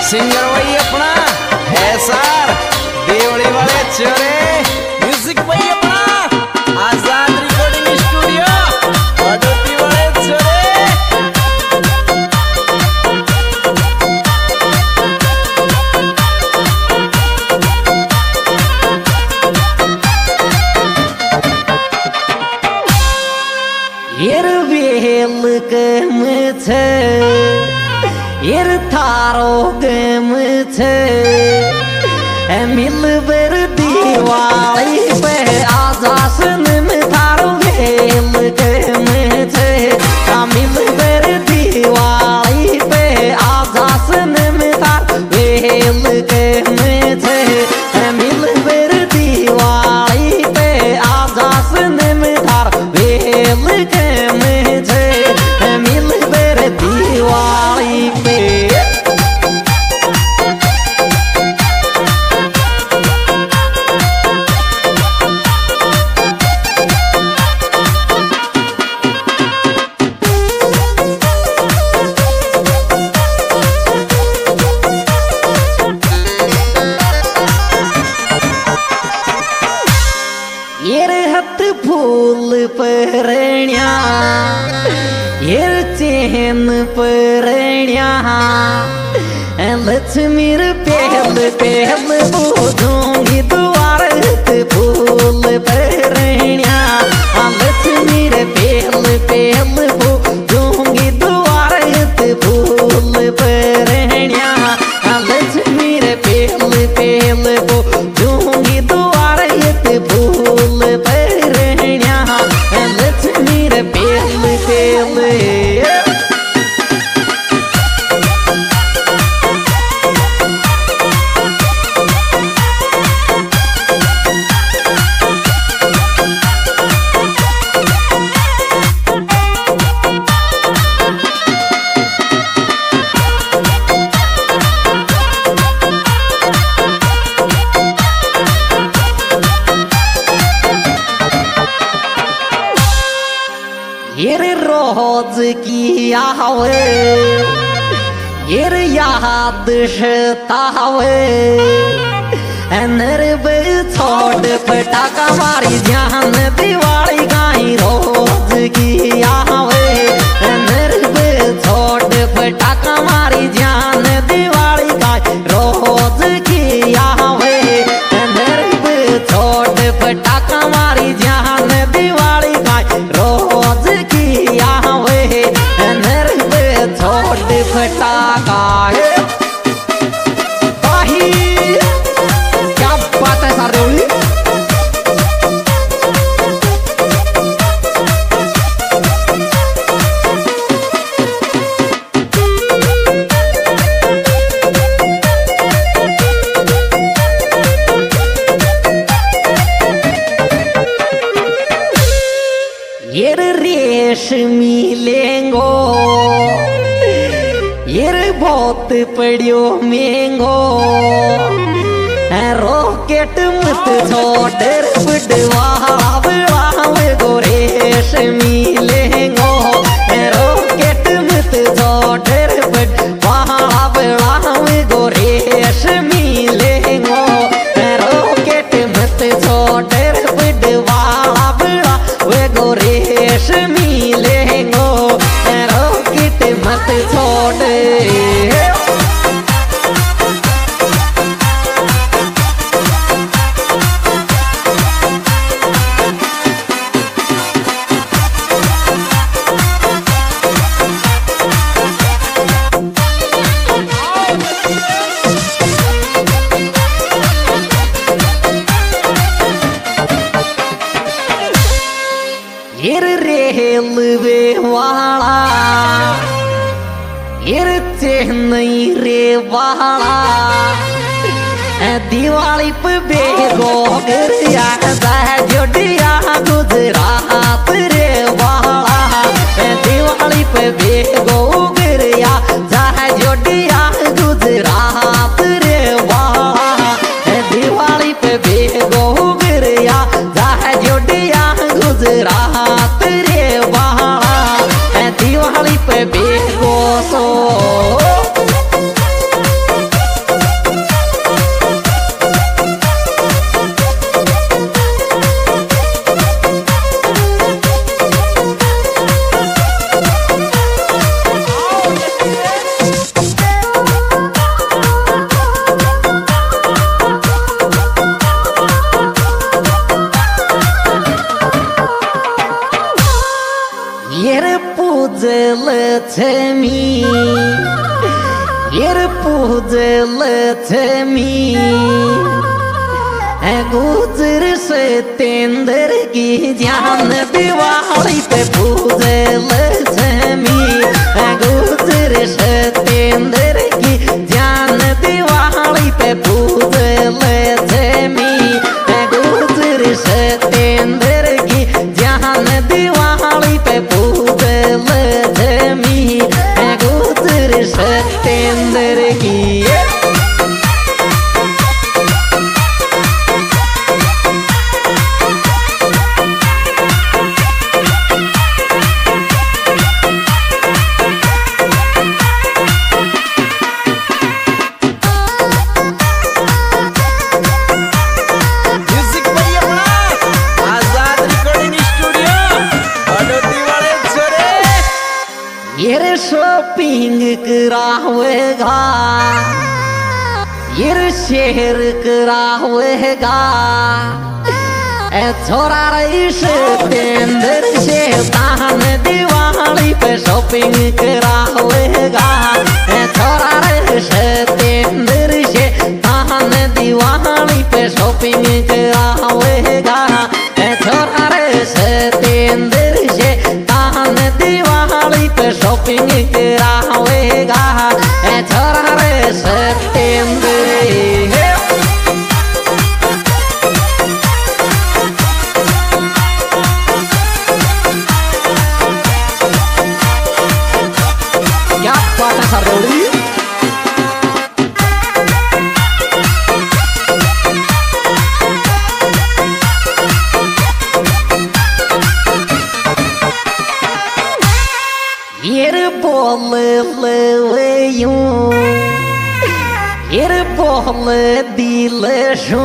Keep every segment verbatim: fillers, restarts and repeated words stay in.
Singer वही अपना SR Devdi वाले चोरे, म्यूजिक वही अपना आजाद रिकॉर्डिंग स्टूडियो अडोती वाले चोरे। एर वेल कम छे एर थारो गम छे मिल बर दिवाली पे आजासन में थारो वेल गम छे मिल बर दिवाली पे आजासन में थारो वेल गम छे मिल बर दिवाली पे आजासन में थारो वेल गम छे मिल बर दिवाली पे। एर हथ फूल परण्या एर चेहन परण्या लक्ष्मीर पहल पहल बोझूंगी द्वार हथ फूल परण्या लक्ष्मीर पहल पहल बोझूंगी द्वार हथ फूल परण्या लक्ष्मीर पहल पहल बोझूंगी द्वार हथ फूल परण्या लक्ष्मीर पहल पहल। एर रोज की आवे एर याद सतावे नरब छोड़ फटाका मारी जान दिवाली गाई रोज की आवे नरब छोड़ फटाका मारी जान दिवाली गाई रोज की आवे नरब छोड़ फटाका मारी जान दिवाली गाई रोज की आवे नरब छोड़ फटाका बाही। क्या बात है सारे ओली एर रेशमी लेंगो एर बहुत पड़ियो मेंगो रॉकेट मत छोड़ बड़वा बड़ावे गो रेशमी लेंगो रॉकेट मत छोड़ बड़वा बड़ावे गो रेशमी लेंगो रॉकेट मत छोड़ बड़वा बड़ावे गो रेशमी लेंगो रॉकेट मत छोड़। एर रेलवे वाला एर चेन्नई रे वाला दिवाली पे बेगो गरिया जोड़िया गुजरात रे वाला दिवाली पे बेगो गरिया जोड़िया गुजरात रे वाला दिवाली पे बेगो गरिया जोड़िया गुजरात रे वाला दिवाली पे बेगो सो। लक्ष्मी एर पूजे लक्ष्मी गुजर से तेंदर की जान दिवाली पे पूजे लक्ष्मी गुजर से तेंदर की जान दिवाली पे पूजे लक्ष्मी गुजर से तेंदर की जान दिवाली पे पूजे लक्ष्मी गुजर से तेंदर की शॉपिंग करावेगा ये शहर करावेगा छोरा रईस तेंदर से तान दिवाली पे शॉपिंग करावेगा छोरा रईस तेंदर से तान दिवाली पे शॉपिंग करावेगा छोरा रईस तेंदर से तान दिवाली पे शॉपिंग करावेगा छोरा रईस तेंदर बोल ले यूं एर बोल दिल शू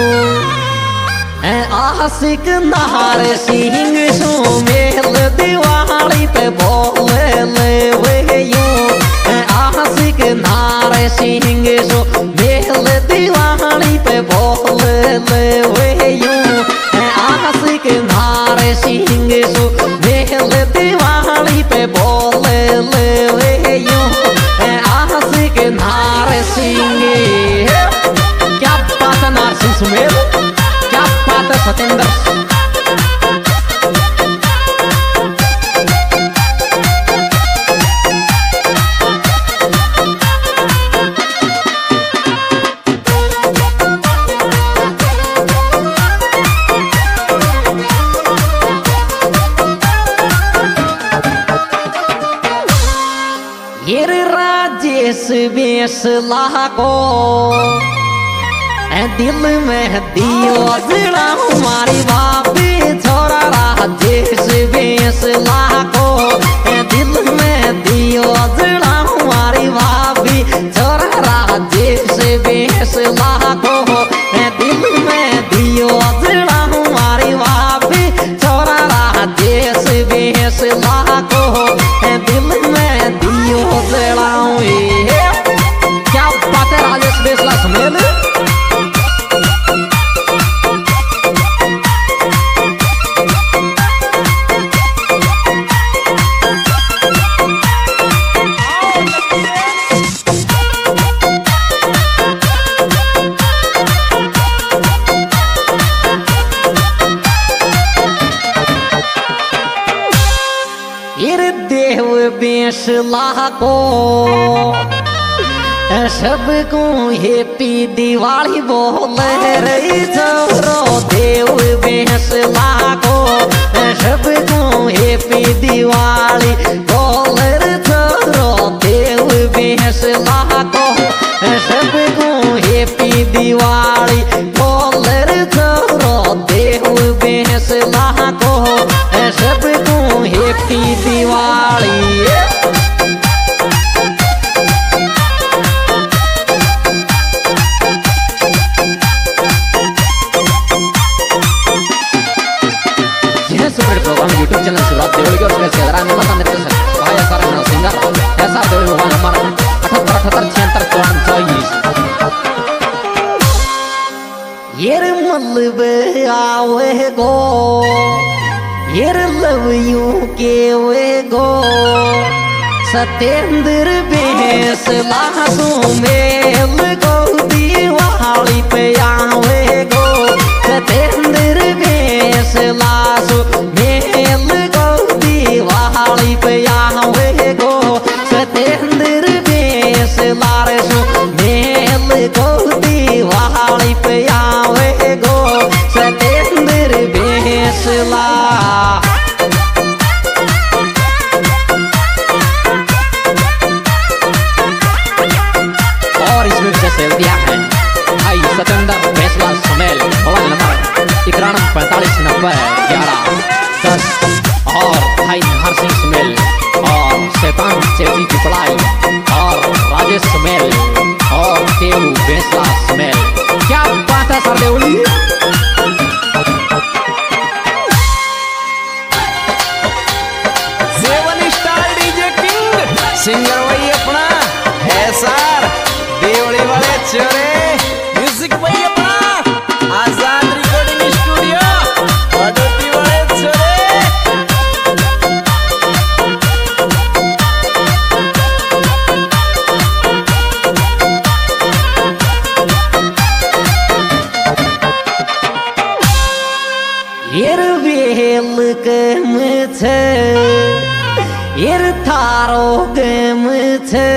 आशिक नार सिंह शू मेल दिवाली पे बोल ले यूं आशिक नार सिंह शू मेल दिवाली पे बोल ले यूं आशिक नार सिंह शू मेल दिवाली पे बोल आशिक नार सिंह क्या बात है नार सिंह सुमेल क्या बात है सतेंद्र राजेश बेसला को दिल में दियो जड़ा हमारी बापी छोरा राजेश बेसला को दिल में दियो जड़ा हमारी बापी छोरा राजेश बेसला को दिल में दियो जड़ा हमारी बापी छोरा राजेश बेसला को दिल में दियो जड़ा क्या बात है राजेश बेसला सुमेल देव बेसला को सबको हैप्पी दिवाली बोल रही छोरो देव बेसला को सबको हैप्पी दिवाली बोल रही छोरो देव बेसला को सबको हैप्पी दिवाली बोल रही छोरो देव बेसला को सबको हैप्पी दिवाली यूट्यूब चैनल शुरुआत देवली और उसके अदरा में मत अंदर से भाई सारा सिंगर ऐसा देवली भगवान हमारा अठहत्तर सतेंद्र बेस लासू मेल गो दीवाली पे आवे गो सतेंद्र बेस लासू मेल गो दीवाली पे आवे गो सतेंद्र बेस लासू मेल गो दीवाली पे आवे गो सतेंद्र बेस ला दिया है भाई सतेंद्र फैसला सुमेल मोबाइल नंबर इक्यानवे पैंतालीस नब्बे ग्यारह दस और भाई नहर सिंह सुमेल और शैतान चेती की पढ़ाई और राजेश सुमेल और देव फैसला सुमेल। क्या बात है sir Devli. Seven star DJ king singer वही अपना है सर देवड़ी वाले चोरे म्यूजिक भाई अपना आजाद रिकॉर्डिंग स्टूडियो अडोती वाले चोरे। एर वेल के मुझे एर थारो के मुझे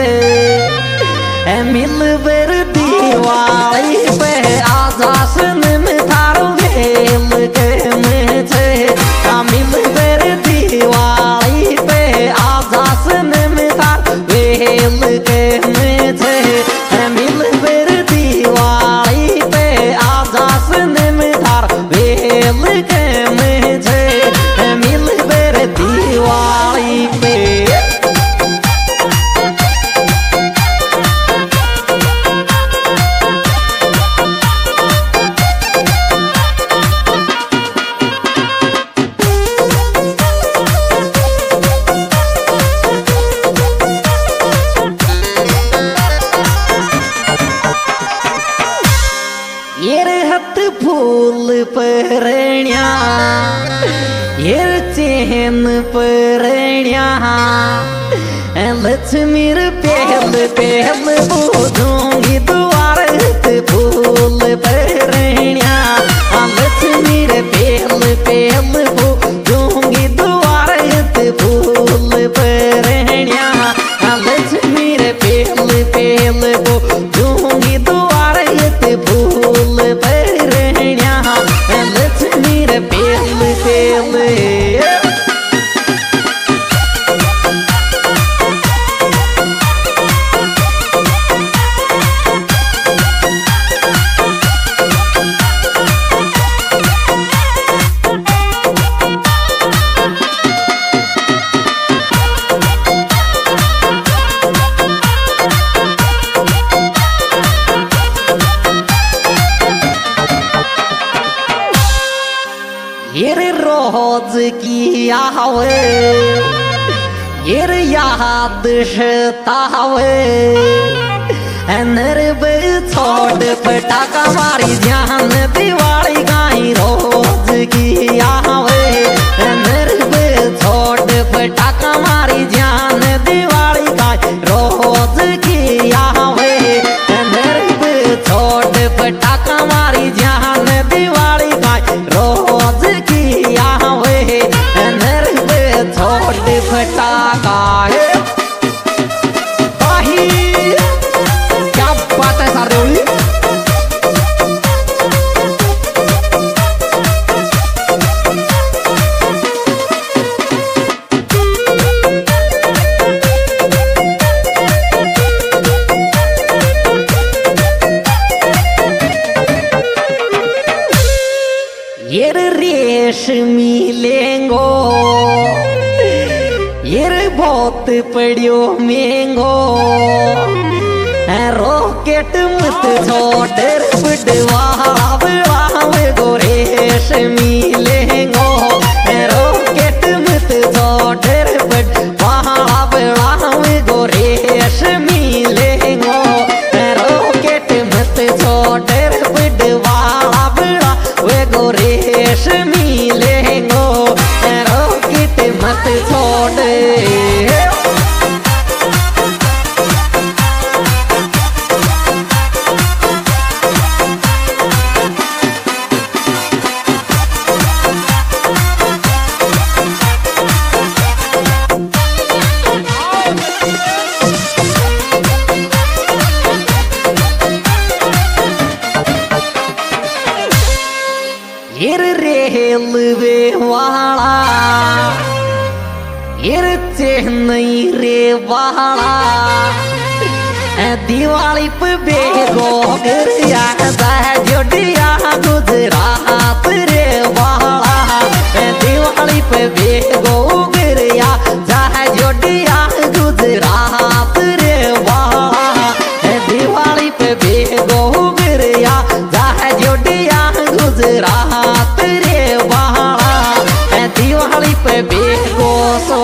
मिल बर दीवाली पे आजासन में थारो वेल के मुझे मिल बर दीवाली पे आजासन में थारो वेल के मुझे मिल बर दीवाली पे आजासन में थारो वेल के मुझे मिल बर दीवाली पे। फूल परण्या एर चेहन परण्या लक्ष्मीर पहल पहल बोधूंगी द्वार फूल परण्या लक्ष्मीर पहल पहल बोधूंगी द्वार फूल परण्या लक्ष्मीर पहल पहल बोधूंगी द्वार फूल परण्या लक्ष्मीर पहल पहल। एर रोज की आवे एर याद सतावे नरब छोड़ पटाखा मारी जान दिवाली गाई रोज की आवे नरब छोड़ पटाखा मारी जान दिवाली गाई रोज की आवे नरब छोड़ पटाखा मारी जान दिवाली गाई रोज की आवे नरब छोड़ पटाखा है। क्या बात है सर देवली। एर रेशमी लेंगो एर बहुत पड़ियो मेंगो रॉकेट मत छोड़ बुडवा बुड़ावे गो रेशमी लेंगो रॉकेट मत छोड़ बुडवा बुड़ावे गो रेशमी लेंगो रॉकेट मत छोड़ बुडवा बुड़ावे गो रेशमी लेंगो रॉकेट मत छोड़। बहाड़ा दिवाली पे बेगो गिरिया जोड़िया गुजरात रे बहाड़ा दिवाली पे बेगो गिरिया जोड़िया गुजरात रे बहाड़ा दिवाली पे बेगो गिरिया जोड़िया गुजरात रे बहाड़ा दिवाली पे बेगो सो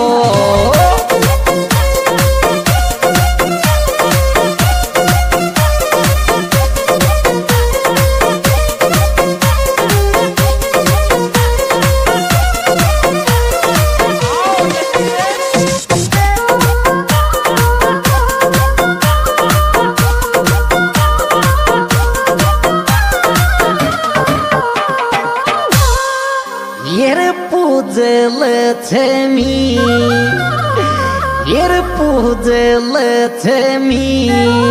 Lățămi, iar puze lățămi,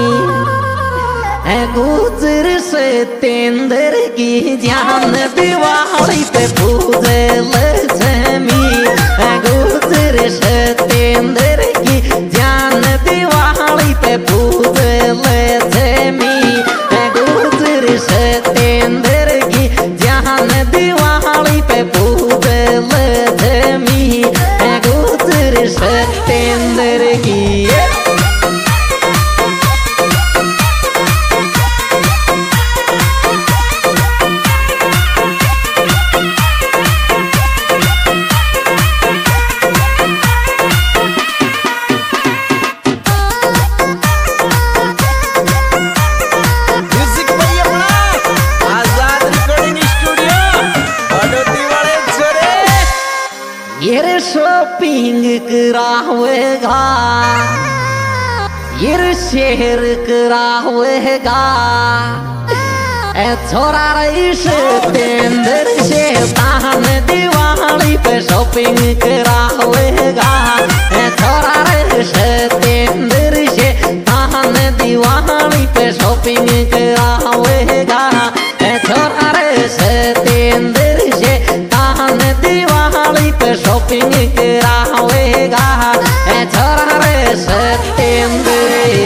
गुजर से तेंदर की जान दिवाली पे पूजे लक्ष्मी गुजर से तेंदर की जान दिवाली पे पूजे लक्ष्मी गुजर से तेंदर की जान दिवाली पे पूजे लक्ष्मी गुजर से तेंदर की शॉपिंग करावेगा ये शहर करावेगा छोरा रईस तेंदर से तान दिवाली पे शॉपिंग करावेगा छोरा रईस तेंदर से तान दिवाली पे शॉपिंग करावेगा छोरा रईस तेंदर से तान दिवाली पे शॉपिंग करावेगा छोरा रे सत्येंद्र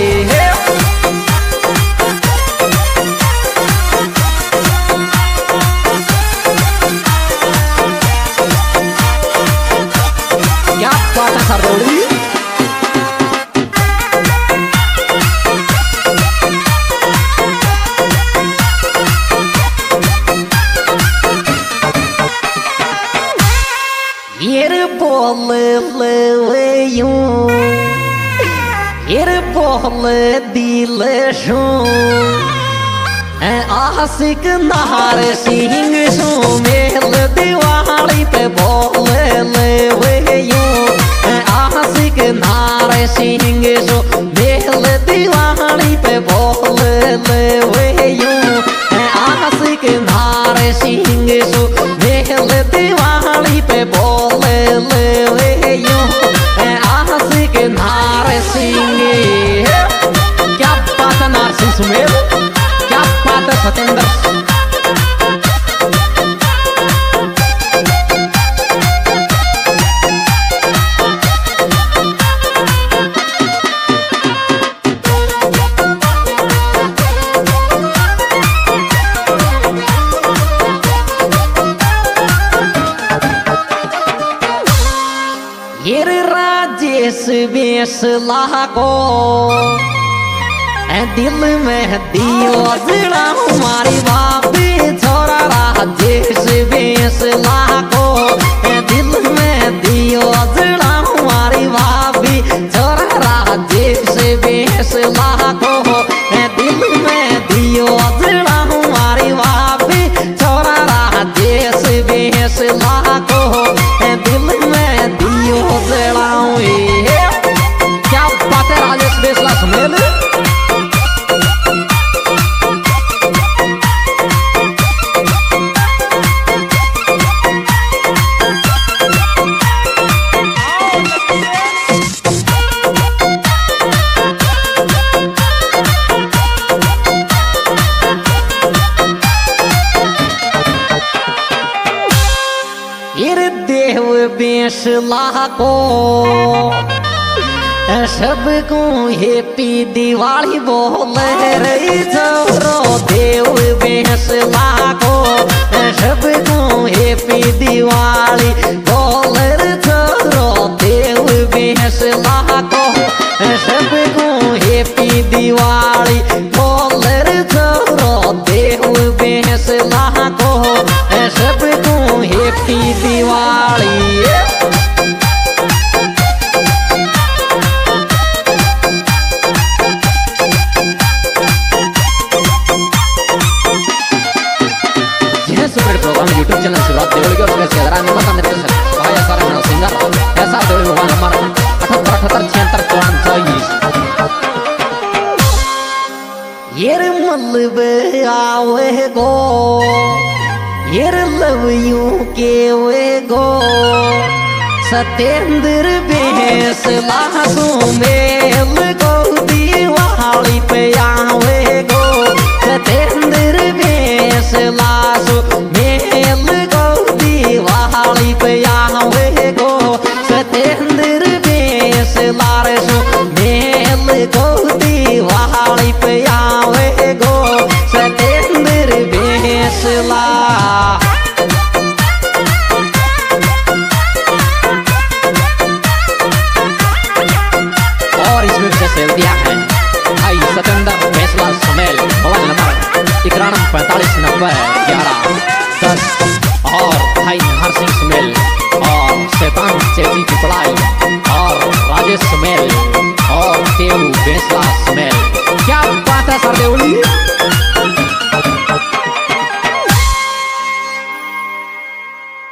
क्या बात है सरदौड़ी बोल लेवयूं ये बोल दिल शू आशिक नार सिंह शू मेल दिवाली पे बोल लेवयूं आशिक नार सिंह शू मेल दिवाली पे बोल लेवयूं आशिक नार सिंह शू मेल दिवाली पे बोल क्या बात है नारसिंह सुमेल क्या बात है सतेंद्र राजेश बेसला को दिल में दियो जड़ा हमारी भाभी छोरा राजेश बेसला को दिल में दियो जड़ा हमारी भाभी छोरा राजेश बेसला को दिल में दियो जड़ा हमारी भाभी छोरा राजेश बेसला को दिल में दियो जड़ा क्या बात है राजेश बेसला सुमेल देव बेसला को सबको हैप्पी दिवाली बोल रही छोरो देव बेहसला को सबको हैप्पी दिवाली बोल रही छोरो देव बेहसला को सबको हैप्पी दिवाली बोल रही छोरो देव बेहसला को सबको happy Diwali. Program YouTube channel शुरुआत देवली के और इसके दौरान निमंत्रण देते हैं भाई सारे मेरा सिंगर ऐसा देवली भगवान हमारा अठहत्तर अठहत्तर छिहत्तर चौरानवे येर मल्लब आवे गो येर लव यू के वे गो सतेंद्र बेस लासो मेल गो दिवाली पे आवे गो सतेंद्र बेस लासो मेल गो दिवाली पे आवे गो सतेंद्र बेस लासो मेल गो दिवाली पे आवे गो सतेंद्र बेस ला। और इसमें विशेष दिया है भाई सतेंद्र फैसला सुमेल मोबाइल नंबर इक्यानवे पैंतालीस नब्बे ग्यारह दस और भाई हर सिंह सुमेल और शैतान चेती पिपलाई और राजेश सुमेल और देव फैसला सुमेल। क्या बात है सर देवली।